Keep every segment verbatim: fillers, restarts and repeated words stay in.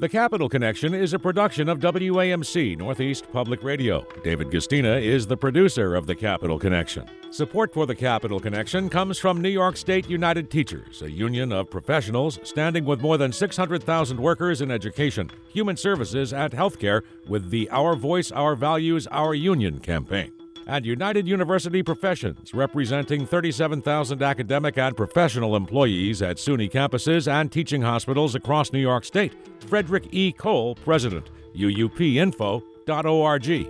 The Capital Connection is a production of W A M C Northeast Public Radio. David Gustina is the producer of The Capital Connection. Support for The Capital Connection comes from New York State United Teachers, a union of professionals standing with more than six hundred thousand workers in education, human services, and healthcare with the Our Voice, Our Values, Our Union campaign. And United University Professions, representing thirty-seven thousand academic and professional employees at SUNY campuses and teaching hospitals across New York State. Frederick E. Cole, President, U U P info dot org.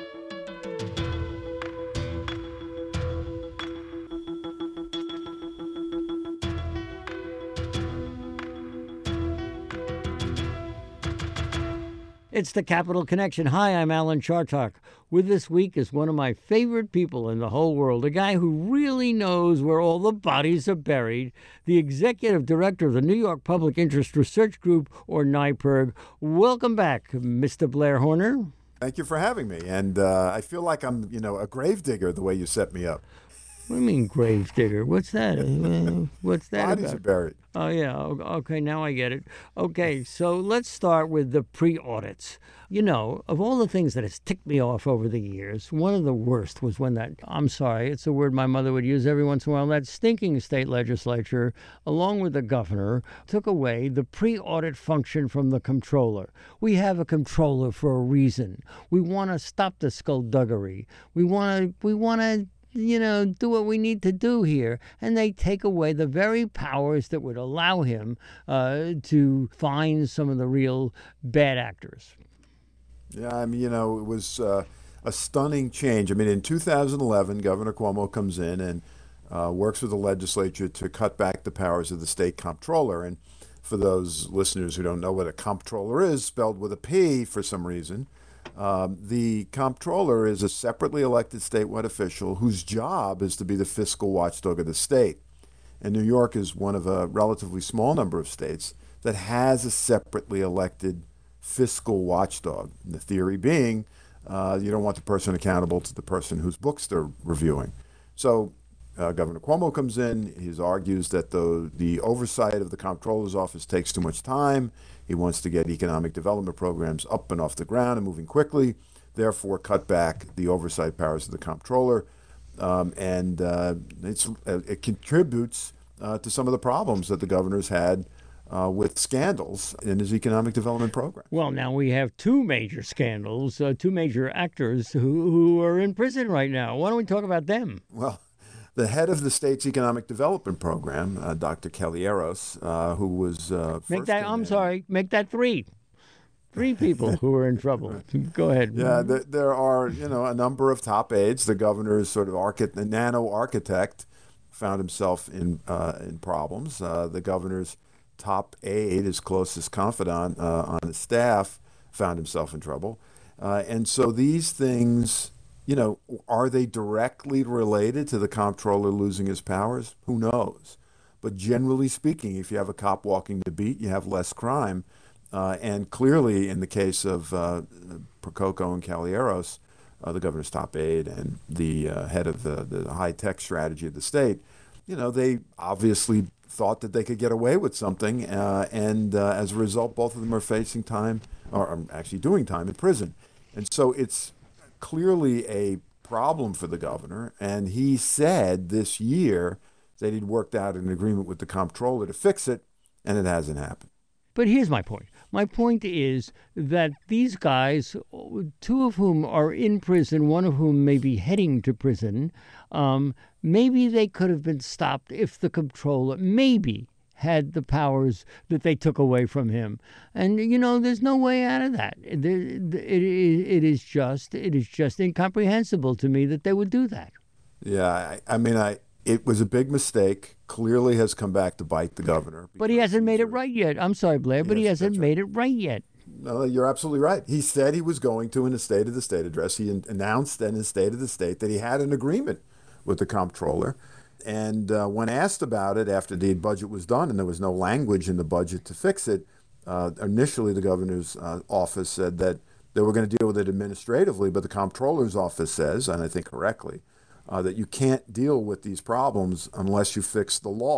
It's the Capital Connection. Hi, I'm Alan Chartock. With this week is one of my favorite people in the whole world, a guy who really knows where all the bodies are buried, the executive director of the New York Public Interest Research Group, or NYPIRG. Welcome back, Mister Blair Horner. Thank you for having me. And uh, I feel like I'm, you know, a gravedigger the way you set me up. What do you mean gravedigger? What's that? Uh, what's that Bodies about? are buried. Oh, yeah. Okay, now I get it. Okay, so let's start with the pre-audits. You know, of all the things that has ticked me off over the years, one of the worst was when that, I'm sorry, it's a word my mother would use every once in a while, that stinking state legislature, along with the governor, took away the pre-audit function from the comptroller. We have a comptroller for a reason. We want to stop the skullduggery. We want to, we want to, you know, do what we need to do here. And they take away the very powers that would allow him uh, to find some of the real bad actors. Yeah, I mean, you know, it was uh, a stunning change. I mean, in two thousand eleven, Governor Cuomo comes in and uh, works with the legislature to cut back the powers of the state comptroller. And for those listeners who don't know what a comptroller is, spelled with a P for some reason, Um, the comptroller is a separately elected statewide official whose job is to be the fiscal watchdog of the state. And New York is one of a relatively small number of states that has a separately elected fiscal watchdog. And the theory being, uh, you don't want the person accountable to the person whose books they're reviewing. So uh, Governor Cuomo comes in. He argues that the, the oversight of the comptroller's office takes too much time. He wants to get economic development programs up and off the ground and moving quickly, therefore cut back the oversight powers of the comptroller. Um, and uh, it's, uh, it contributes uh, to some of the problems that the governor's had uh, with scandals in his economic development program. Well, now we have two major scandals, uh, two major actors who, who are in prison right now. Why don't we talk about them? Well, the head of the state's economic development program, uh, Doctor Kalieros, uh, who was uh, first Make that, I'm in, sorry, make that three. Three people who are in trouble. Go ahead. Yeah, there, there are, you know, a number of top aides. The governor's sort of archi- the nano architect found himself in uh, in problems. Uh, the governor's top aide, his closest confidant uh, on the staff, found himself in trouble. Uh, and so these things, you know, are they directly related to the comptroller losing his powers? Who knows? But generally speaking, if you have a cop walking the beat, you have less crime. Uh, and clearly, in the case of uh, Prococo and Kalieros, uh, the governor's top aide and the uh, head of the, the high-tech strategy of the state, you know, they obviously thought that they could get away with something. Uh, and uh, as a result, both of them are facing time, or are actually doing time in prison. And so it's clearly a problem for the governor. And he said this year that he'd worked out an agreement with the comptroller to fix it, and it hasn't happened. But here's my point. My point is that these guys, two of whom are in prison, one of whom may be heading to prison, um, maybe they could have been stopped if the comptroller maybe had the powers that they took away from him. And, you know, there's no way out of that. It, it, it is just, it is just incomprehensible to me that they would do that. Yeah, I, I mean, I... It was a big mistake, clearly has come back to bite the governor. But he hasn't made it right yet. I'm sorry, Blair, but yes, he hasn't made right. it right yet. No, you're absolutely right. He said he was going to in the State of the State address. He announced in his State of the State that he had an agreement with the comptroller. And uh, when asked about it after the budget was done and there was no language in the budget to fix it, uh, initially the governor's uh, office said that they were going to deal with it administratively, but the comptroller's office says, and I think correctly, Uh, that you can't deal with these problems unless you fix the law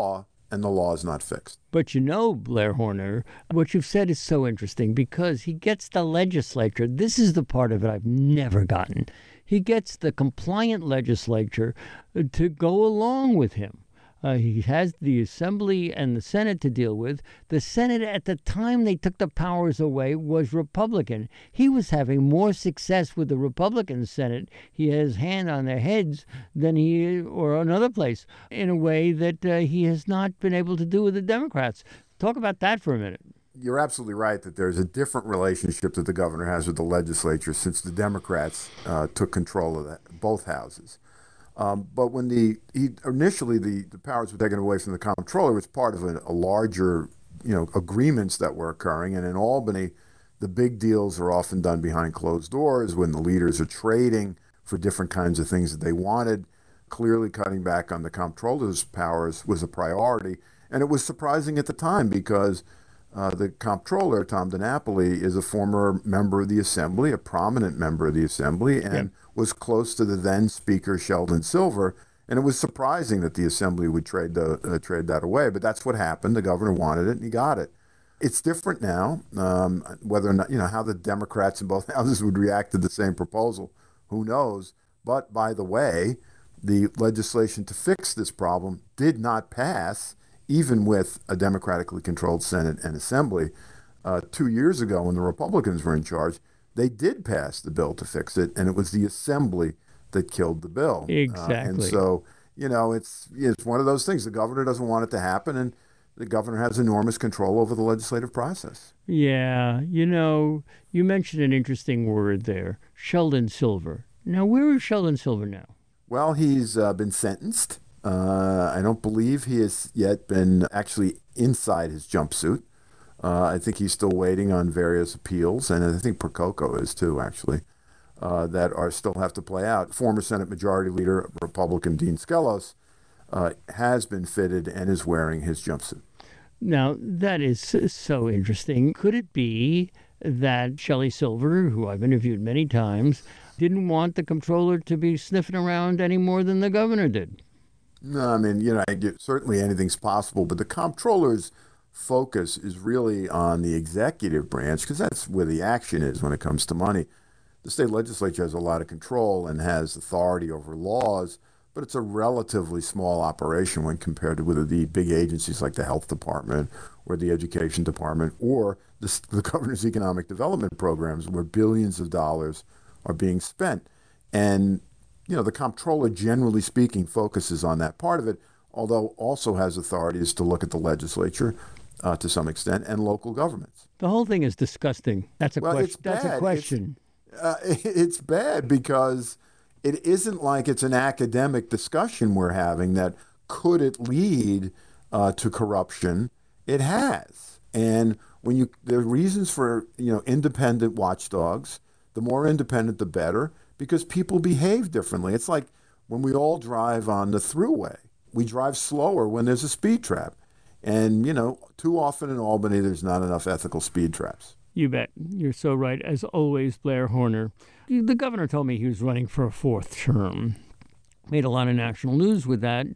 and the law is not fixed. But you know, Blair Horner, what you've said is so interesting because he gets the legislature. This is the part of it I've never gotten. He gets the compliant legislature to go along with him. Uh, he has the Assembly and the Senate to deal with. The Senate, at the time they took the powers away, was Republican. He was having more success with the Republican Senate. He has hand on their heads than he, or another place, in a way that uh, he has not been able to do with the Democrats. Talk about that for a minute. You're absolutely right that there's a different relationship that the governor has with the legislature since the Democrats uh, took control of that, both houses. Um, but when the he, initially the, the powers were taken away from the comptroller, it was part of a, a larger, you know, agreements that were occurring. And in Albany, the big deals are often done behind closed doors when the leaders are trading for different kinds of things that they wanted. Clearly, cutting back on the comptroller's powers was a priority, and it was surprising at the time because uh, the comptroller, Tom DiNapoli, is a former member of the Assembly, a prominent member of the Assembly, and yeah. was close to the then Speaker Sheldon Silver, and it was surprising that the Assembly would trade the, uh, trade that away. But that's what happened. The governor wanted it, and he got it. It's different now. Um, whether or not, you know, how the Democrats in both houses would react to the same proposal, who knows? But by the way, the legislation to fix this problem did not pass, even with a democratically controlled Senate and Assembly. Uh, two years ago, when the Republicans were in charge, they did pass the bill to fix it, and it was the Assembly that killed the bill. Exactly. Uh, and so, you know, it's it's one of those things. The governor doesn't want it to happen, and the governor has enormous control over the legislative process. Yeah, you know, you mentioned an interesting word there, Sheldon Silver. Now, where is Sheldon Silver now? Well, he's uh, been sentenced. Uh, I don't believe he has yet been actually inside his jumpsuit. Uh, I think he's still waiting on various appeals, and I think Prococo is too, actually, uh, that are still have to play out. Former Senate Majority Leader, Republican Dean Skelos, uh, has been fitted and is wearing his jumpsuit. Now, that is so interesting. Could it be that Shelley Silver, who I've interviewed many times, didn't want the comptroller to be sniffing around any more than the governor did? No, I mean, you know, certainly anything's possible, but the comptroller's focus is really on the executive branch because that's where the action is when it comes to money. The state legislature has a lot of control and has authority over laws, but it's a relatively small operation when compared to with the big agencies like the health department or the education department or the, the governor's economic development programs where billions of dollars are being spent. And, you know, the comptroller, generally speaking, focuses on that part of it, although also has authorities to look at the legislature uh, to some extent and local governments. The whole thing is disgusting. That's a well, question. It's That's bad. a question. It's, uh, it's bad because it isn't like it's an academic discussion we're having that could it lead uh, to corruption. It has. And when you there are reasons for, you know, independent watchdogs. The more independent, the better, because people behave differently. It's like when we all drive on the thruway. We drive slower when there's a speed trap. And, you know, too often in Albany, there's not enough ethical speed traps. You bet. You're so right. As always, Blair Horner. The governor told me he was running for a fourth term. Made a lot of national news with that.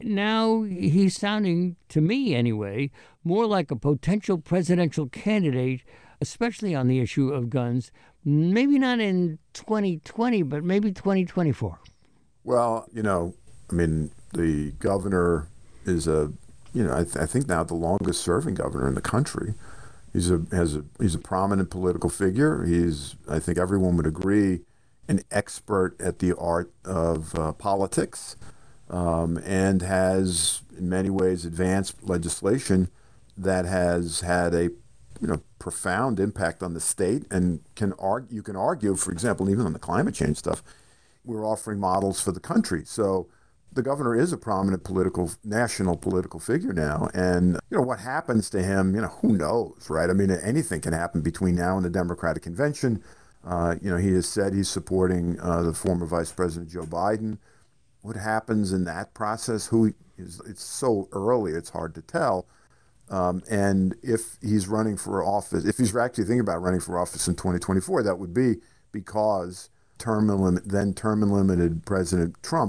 Now he's sounding, to me anyway, more like a potential presidential candidate, especially on the issue of guns. Maybe not in twenty twenty, but maybe twenty twenty-four. Well, you know, I mean, the governor is a, you know, I, th- I think now the longest serving governor in the country. He's a has a he's a prominent political figure. He's, I think everyone would agree, an expert at the art of uh, politics, um, and has in many ways advanced legislation that has had a, you know, profound impact on the state, and can argue, you can argue, for example, even on the climate change stuff, we're offering models for the country. So the governor is a prominent political, national political figure now. And, you know, what happens to him, you know, who knows, right? I mean, anything can happen between now and the Democratic convention. Uh, you know, he has said he's supporting uh, the former Vice President Joe Biden. What happens in that process? Who is, it's so early, it's hard to tell. Um, and if he's running for office, if he's actually thinking about running for office in twenty twenty-four, that would be because term limit, then term limited President Trump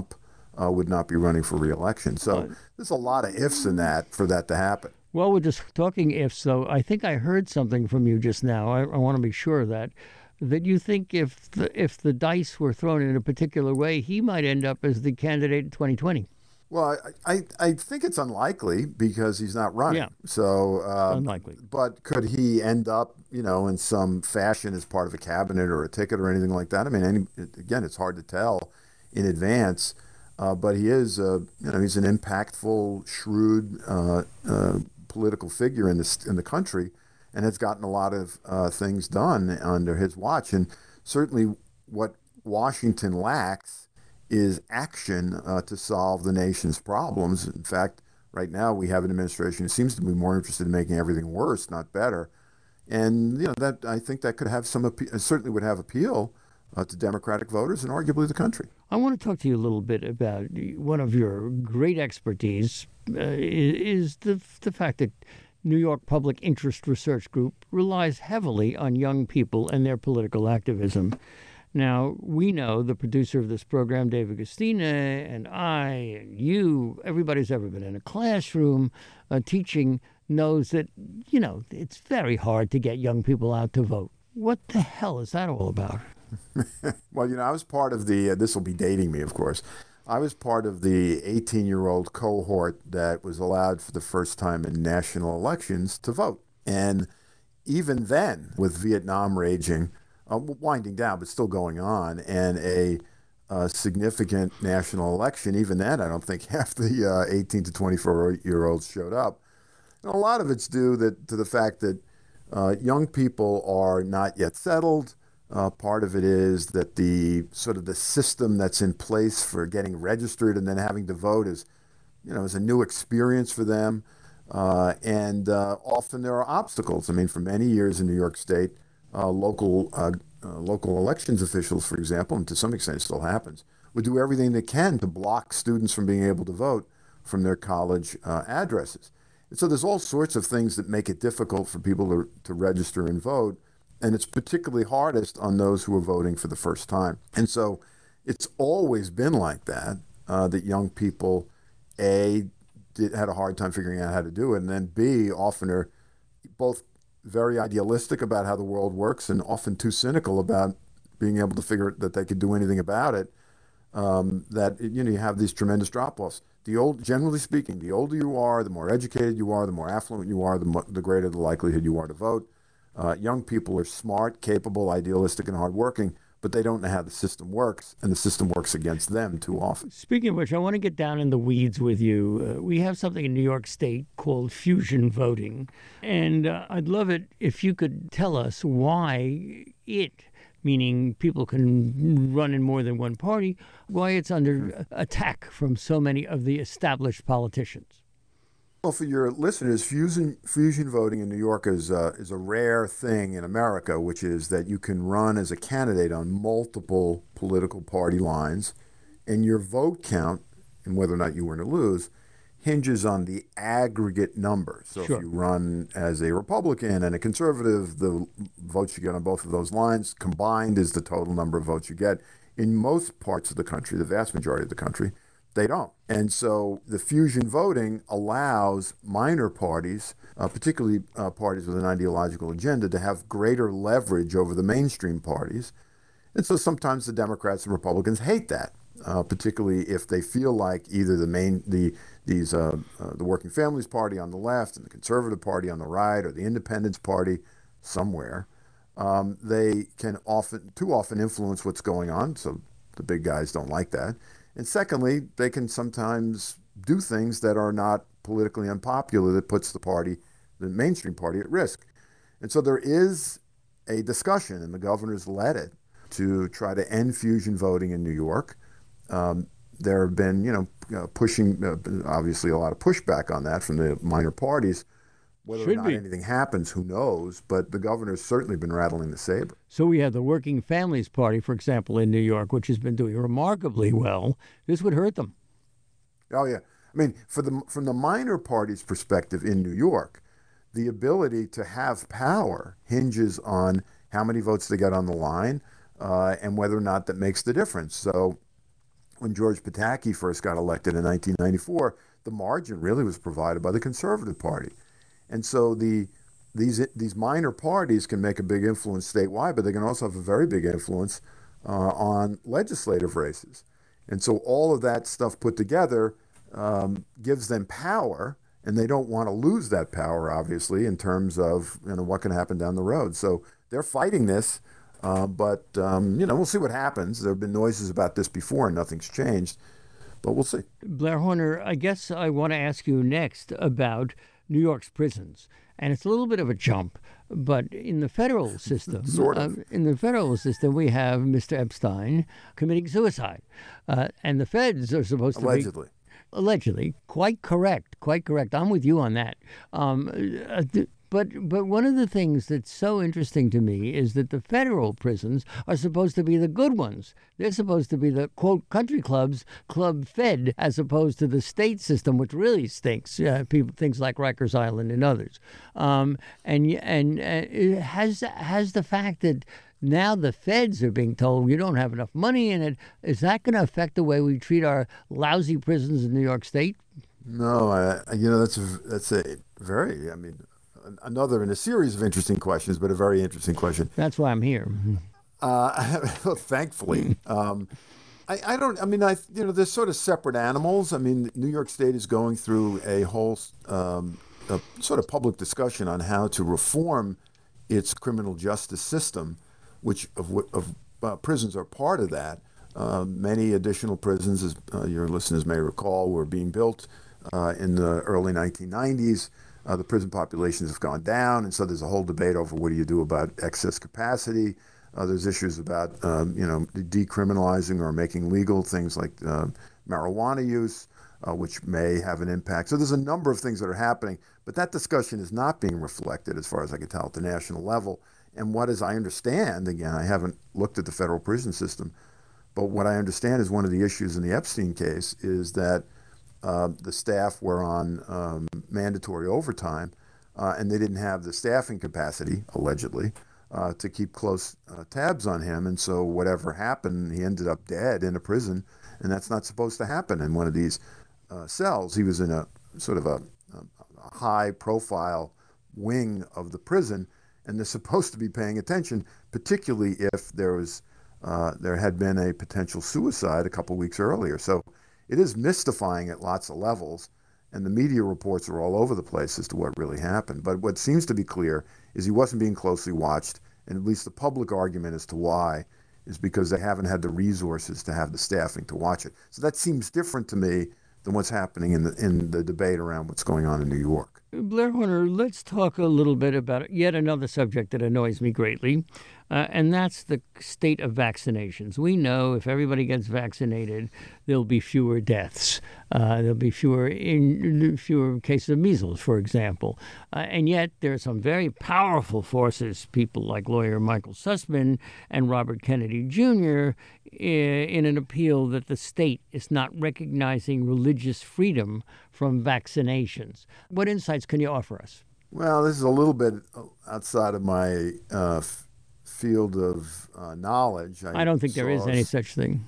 uh, would not be running for re-election. So Uh, there's a lot of ifs in that for that to happen. Well, we're just talking ifs, though. I think I heard something from you just now. I, I want to be sure of that. That you think if the, if the dice were thrown in a particular way, he might end up as the candidate in twenty twenty. Well, I, I, I think it's unlikely because he's not running. Yeah. So um, Unlikely. But could he end up, you know, in some fashion as part of a cabinet or a ticket or anything like that? I mean, any, again, it's hard to tell in advance. Uh, but he is, uh, you know, he's an impactful, shrewd uh, uh, political figure in this in the country, and has gotten a lot of uh, things done under his watch. And certainly, what Washington lacks is action uh, to solve the nation's problems. In fact, right now we have an administration who seems to be more interested in making everything worse, not better. And you know that I think that could have some appe- certainly would have appeal uh, to Democratic voters and arguably the country. I want to talk to you a little bit about one of your great expertise uh, is the the fact that New York Public Interest Research Group relies heavily on young people and their political activism. Now, we know, the producer of this program, David Guistina, and I, and you, everybody who's ever been in a classroom uh, teaching knows that, you know, it's very hard to get young people out to vote. What the hell is that all about? Well, you know, I was part of the, uh, this will be dating me, of course. I was part of the eighteen-year-old cohort that was allowed for the first time in national elections to vote. And even then, with Vietnam raging, uh, winding down, but still going on, and a uh, significant national election, even then, I don't think half the uh, eighteen to twenty-four-year-olds showed up. And a lot of it's due that, to the fact that uh, young people are not yet settled. Uh, part of it is that the sort of the system that's in place for getting registered and then having to vote is, you know, is a new experience for them. Uh, and uh, often there are obstacles. I mean, for many years in New York State, uh, local uh, uh, local elections officials, for example, and to some extent it still happens, would do everything they can to block students from being able to vote from their college uh, addresses. And so there's all sorts of things that make it difficult for people to, to register and vote. And it's particularly hardest on those who are voting for the first time. And so it's always been like that, uh, that young people, A, did, had a hard time figuring out how to do it, and then B, often are both very idealistic about how the world works and often too cynical about being able to figure that they could do anything about it, um, that, you know, you have these tremendous drop-offs. The old, generally speaking, the older you are, the more educated you are, the more affluent you are, the, mo- the greater the likelihood you are to vote. Uh, young people are smart, capable, idealistic, and hardworking, but they don't know how the system works, and the system works against them too often. Speaking of which, I want to get down in the weeds with you. Uh, we have something in New York State called fusion voting, and uh, I'd love it if you could tell us why it, meaning people can run in more than one party, why it's under attack from so many of the established politicians. Well, for your listeners, fusion fusion voting in New York is uh, is a rare thing in America, which is that you can run as a candidate on multiple political party lines, and your vote count, and whether or not you win or lose, hinges on the aggregate number. So Sure. if you run as a Republican and a conservative, the votes you get on both of those lines combined is the total number of votes you get. In most parts of the country, the vast majority of the country, they don't. And so the fusion voting allows minor parties, uh, particularly uh, parties with an ideological agenda, to have greater leverage over the mainstream parties. And so sometimes the Democrats and Republicans hate that, uh, particularly if they feel like either the main the these uh, uh, the Working Families Party on the left and the Conservative Party on the right, or the Independence Party somewhere, um, they can often too often influence what's going on. So the big guys don't like that. And secondly, they can sometimes do things that are not politically unpopular that puts the party, the mainstream party, at risk. And so there is a discussion, and the governor's led it, to try to end fusion voting in New York. Um, there have been, you know, uh, pushing, uh, obviously a lot of pushback on that from the minor parties. Whether Should or not be. anything happens, who knows? But the governor's certainly been rattling the saber. So we have the Working Families Party, for example, in New York, which has been doing remarkably well. This would hurt them. Oh, yeah. I mean, for the, from the minor party's perspective in New York, the ability to have power hinges on how many votes they get on the line uh, and whether or not that makes the difference. So when George Pataki first got elected in nineteen ninety-four, the margin really was provided by the Conservative Party. And so the these these minor parties can make a big influence statewide, but they can also have a very big influence uh, on legislative races. And so all of that stuff put together um, gives them power, and they don't want to lose that power, obviously, in terms of you know what can happen down the road. So they're fighting this, uh, but um, you know we'll see what happens. There have been noises about this before, and nothing's changed, but we'll see. Blair Horner, I guess I want to ask you next about New York's prisons. And it's a little bit of a jump, but in the federal system, sort of. uh, in the federal system, we have Mister Epstein committing suicide, uh, and the feds are supposed to allegedly. be allegedly quite correct, quite correct. I'm with you on that. Um, uh, th- But but one of the things that's so interesting to me is that the federal prisons are supposed to be the good ones. They're supposed to be the, quote, country clubs, club fed, as opposed to the state system, which really stinks, uh, people, things like Rikers Island and others. Um, and and uh, it has, has the fact that now the feds are being told you don't have enough money in it, is that going to affect the way we treat our lousy prisons in New York State? No, I, you know, that's a, that's a very, I mean, another in a series of interesting questions, but a very interesting question. That's why I'm here. Uh, well, thankfully, um, I, I don't. I mean, I you know, there's sort of separate animals. I mean, New York State is going through a whole um, a sort of public discussion on how to reform its criminal justice system, which of, of uh, prisons are part of that. Uh, many additional prisons, as uh, your listeners may recall, were being built uh, in the early nineteen nineties. Uh, the prison populations have gone down, and so there's a whole debate over what do you do about excess capacity. Uh, there's issues about, um, you know, decriminalizing or making legal things like uh, marijuana use, uh, which may have an impact. So there's a number of things that are happening, but that discussion is not being reflected, as far as I can tell, at the national level. And what, as I understand, again, I haven't looked at the federal prison system, but what I understand is one of the issues in the Epstein case is that Uh, the staff were on um, mandatory overtime, uh, and they didn't have the staffing capacity, allegedly, uh, to keep close uh, tabs on him. And so whatever happened, he ended up dead in a prison, and that's not supposed to happen in one of these uh, cells. He was in a sort of a, a high-profile wing of the prison, and they're supposed to be paying attention, particularly if there was uh, there had been a potential suicide a couple weeks earlier. So it is mystifying at lots of levels, and the media reports are all over the place as to what really happened. But what seems to be clear is he wasn't being closely watched, and at least the public argument as to why is because they haven't had the resources to have the staffing to watch it. So that seems different to me than what's happening in the in the debate around what's going on in New York. Blair Horner, let's talk a little bit about yet another subject that annoys me greatly, uh, and that's the state of vaccinations. We know if everybody gets vaccinated, there'll be fewer deaths. Uh, there'll be fewer in, fewer cases of measles, for example. Uh, and yet there are some very powerful forces, people like lawyer Michael Sussman and Robert Kennedy Junior, in an appeal that the state is not recognizing religious freedom from vaccinations. What insights can you offer us? Well, this is a little bit outside of my uh, f- field of uh, knowledge. I, I don't think there is any such thing.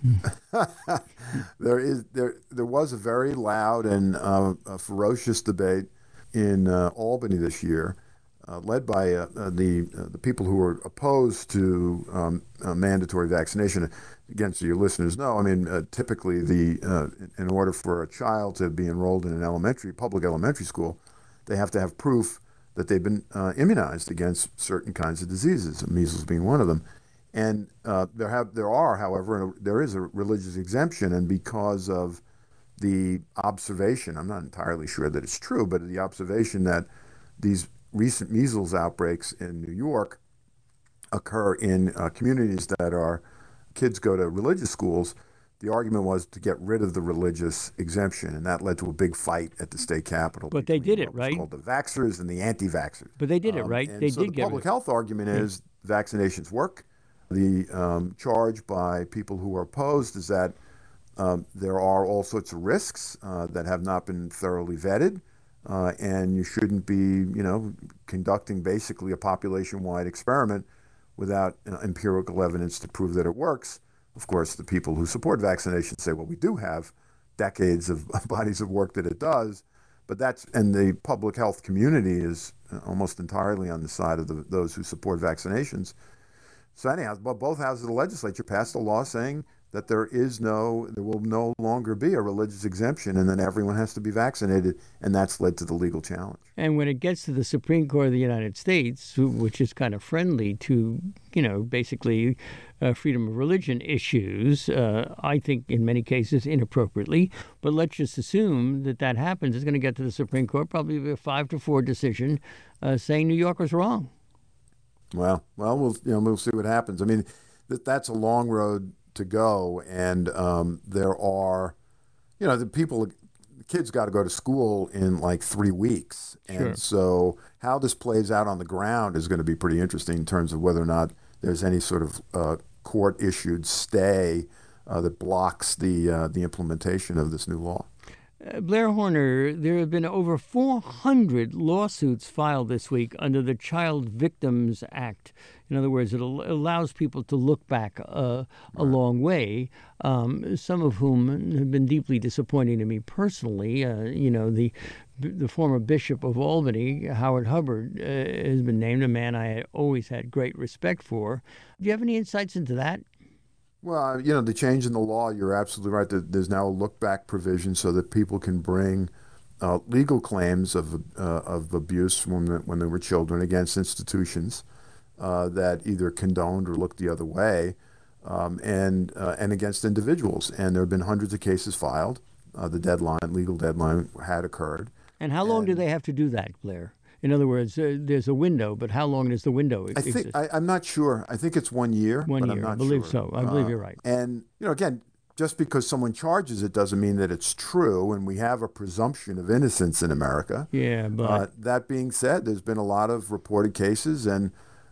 there is there there was a very loud and uh, a ferocious debate in uh, Albany this year, uh, led by uh, uh, the uh, the people who were opposed to um, uh, mandatory vaccination. Again, so your listeners know, I mean, uh, typically the uh, in order for a child to be enrolled in an elementary public elementary school, they have to have proof that they've been uh, immunized against certain kinds of diseases, measles being one of them. And uh, there have there are, however, there is a religious exemption, and because of the observation, I'm not entirely sure that it's true, but the observation that these recent measles outbreaks in New York occur in uh, communities that are kids go to religious schools, the argument was to get rid of the religious exemption, and that led to a big fight at the state capitol. But they did it, right? Called the vaxxers and the anti-vaxxers. But they did it, um, right? And they so did the get public it. health argument is vaccinations work. The um, charge by people who are opposed is that um, there are all sorts of risks uh, that have not been thoroughly vetted, uh, and you shouldn't be, you know, conducting basically a population-wide experiment without uh, empirical evidence to prove that it works. Of course, the people who support vaccination say, well, we do have decades of bodies of work that it does, but that's, and the public health community is almost entirely on the side of the, those who support vaccinations. So anyhow, both houses of the legislature passed a law saying that there is no, there will no longer be a religious exemption, and then everyone has to be vaccinated, and that's led to the legal challenge. And when it gets to the Supreme Court of the United States, which is kind of friendly to, you know, basically uh, freedom of religion issues, uh, I think in many cases inappropriately, but let's just assume that that happens. It's going to get to the Supreme Court, probably be a five to four decision uh, saying New York was wrong. Well, well, we'll you know we'll see what happens. I mean, that that's a long road to go, and um, there are, you know, the people, the kids got to go to school in like three weeks, and Sure. so how this plays out on the ground is going to be pretty interesting in terms of whether or not there's any sort of uh, court-issued stay uh, that blocks the uh, the implementation of this new law. Uh, Blair Horner, there have been over four hundred lawsuits filed this week under the Child Victims Act. In other words, it al- allows people to look back uh, a long way, um, some of whom have been deeply disappointing to me personally. Uh, you know, the the former Bishop of Albany, Howard Hubbard, uh, has been named, a man I had always had great respect for. Do you have any insights into that? Well, you know, the change in the law, you're absolutely right. There's now a look-back provision so that people can bring uh, legal claims of uh, of abuse when, when they were children against institutions uh, that either condoned or looked the other way, um, and uh, and against individuals. And there have been hundreds of cases filed. Uh, the deadline, legal deadline, had occurred. And how long And- do they have to do that, Blair? In other words, uh, there's a window, but how long does the window I exist? think I, I'm not sure. I think it's one year. One but year, I'm not I believe sure. so. I believe Uh, you're right. And you know, again, just because someone charges it doesn't mean that it's true, and we have a presumption of innocence in America. Yeah, but Uh, that being said, there's been a lot of reported cases, and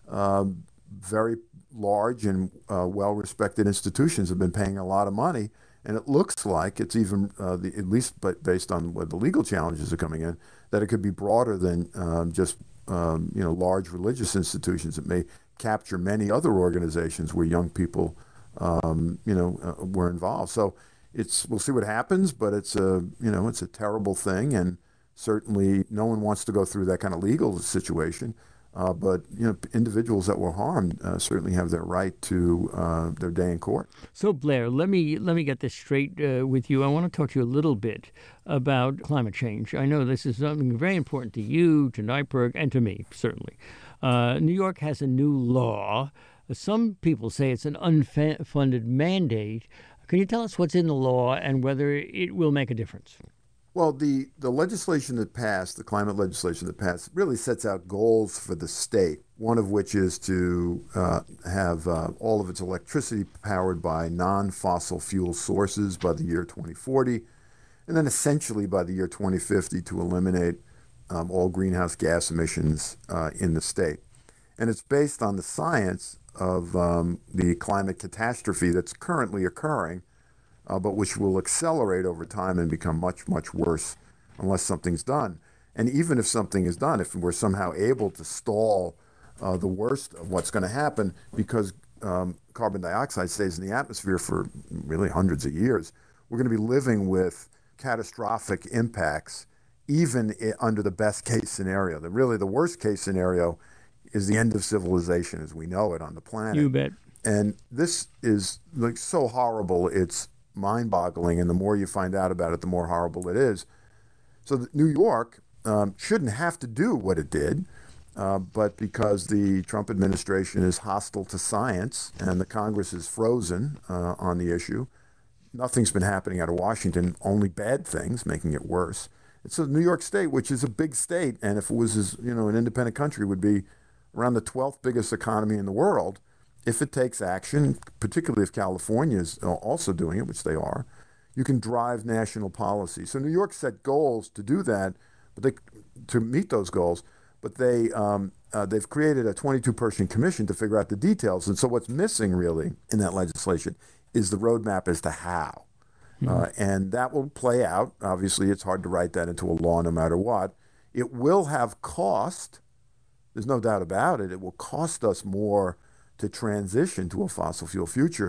um, very large and uh, well-respected institutions have been paying a lot of money. And it looks like it's even, uh, the, at least but based on what the legal challenges are coming in, that it could be broader than um, just um, you know large religious institutions. It may capture many other organizations where young people um, you know uh, were involved. So it's we'll see what happens, but it's a you know it's a terrible thing, and certainly no one wants to go through that kind of legal situation. Uh, but you know, individuals that were harmed uh, certainly have their right to uh, their day in court. so Blair, let me let me get this straight uh, with you. I want to talk to you a little bit about climate change. I know this is something very important to you, to Neipperg, and to me certainly. Uh, New York has a new law. Some people say it's an unfunded mandate. Can you tell us what's in the law and whether it will make a difference? Well, the, the legislation that passed, the climate legislation that passed, really sets out goals for the state, one of which is to uh, have uh, all of its electricity powered by non-fossil fuel sources by the year twenty forty, and then essentially by the year twenty fifty to eliminate um, all greenhouse gas emissions uh, in the state. And it's based on the science of um, the climate catastrophe that's currently occurring, Uh, but which will accelerate over time and become much, much worse unless something's done. And even if something is done, if we're somehow able to stall uh, the worst of what's going to happen, because um, carbon dioxide stays in the atmosphere for really hundreds of years, we're going to be living with catastrophic impacts, even i- under the best case scenario. The, really, the worst case scenario is the end of civilization as we know it on the planet. You bet. And this is like so horrible, it's mind-boggling, and the more you find out about it, the more horrible it is. So that New York um, shouldn't have to do what it did, uh, but because the Trump administration is hostile to science and the Congress is frozen uh, on the issue, nothing's been happening out of Washington, only bad things, making it worse. It's a New York State, which is a big state, and if it was as, you know, an independent country, would be around the twelfth biggest economy in the world. If it takes action, particularly if California is also doing it, which they are, you can drive national policy. So New York set goals to do that, but they to meet those goals. But they um, uh, they've created a twenty-two person commission to figure out the details. And so what's missing really in that legislation is the roadmap as to how, mm-hmm. uh, and that will play out. Obviously, it's hard to write that into a law, no matter what. It will have cost. There's no doubt about it. It will cost us more to transition to a fossil fuel future,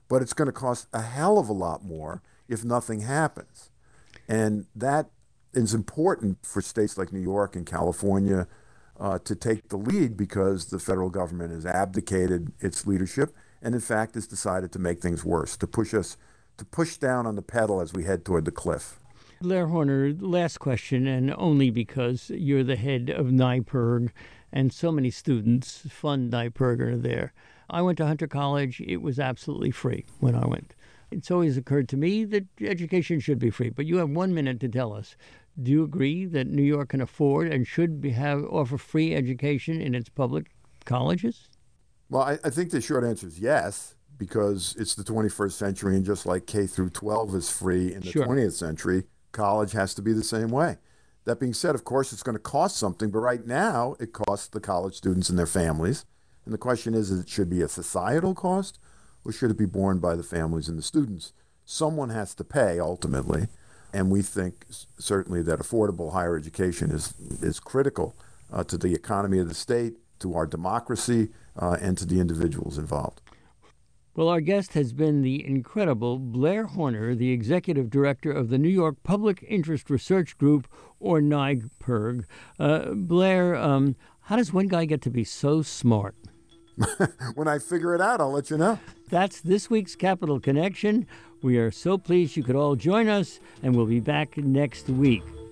but it's going to cost a hell of a lot more if nothing happens. And that is important for states like New York and California uh, to take the lead, because the federal government has abdicated its leadership and, in fact, has decided to make things worse, to push us, to push down on the pedal as we head toward the cliff. Blair Horner, last question, and only because you're the head of NYPIRG and so many students fund NYPIRG are there. I went to Hunter College. It was absolutely free when I went. It's always occurred to me that education should be free, but you have one minute to tell us. Do you agree that New York can afford and should be, have offer free education in its public colleges? Well, I, I think the short answer is yes, because it's the twenty-first century, and just like K through twelve is free in the Sure. twentieth century, college has to be the same way. That being said, of course, it's going to cost something, but right now it costs the college students and their families. And the question is, is it should be a societal cost, or should it be borne by the families and the students? Someone has to pay ultimately, and we think certainly that affordable higher education is is critical uh, to the economy of the state, to our democracy, uh, and to the individuals involved. Well, our guest has been the incredible Blair Horner, the executive director of the New York Public Interest Research Group, or NYPIRG. Uh, Blair, um, how does one guy get to be so smart? When I figure it out, I'll let you know. That's this week's Capital Connection. We are so pleased you could all join us, and we'll be back next week.